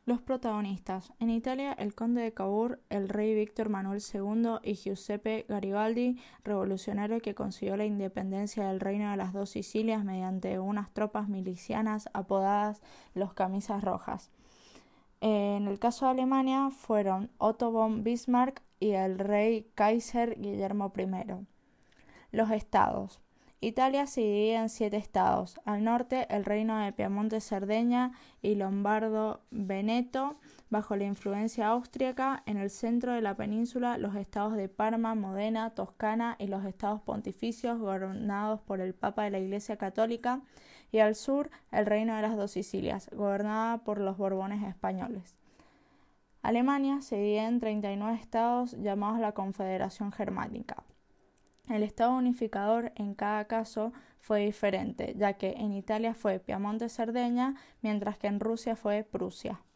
Los protagonistas. En Italia, el conde de Cavour, el rey Víctor Manuel II y Giuseppe Garibaldi, revolucionario que consiguió la independencia del reino de las dos Sicilias mediante unas tropas milicianas apodadas los Camisas Rojas. En el caso de Alemania fueron Otto von Bismarck y el rey Kaiser Guillermo I. Los estados. Italia se divide en 7 estados. Al norte, el reino de Piamonte-Cerdeña y Lombardo-Veneto, bajo la influencia austríaca. En el centro de la península, los estados de Parma, Modena, Toscana y los estados pontificios, gobernados por el Papa de la Iglesia Católica. Y al sur, el reino de las dos Sicilias, gobernada por los Borbones españoles. Alemania se divide en 39 estados llamados la Confederación Germánica. El estado unificador en cada caso fue diferente, ya que en Italia fue Piamonte-Cerdeña, mientras que en Rusia fue Prusia.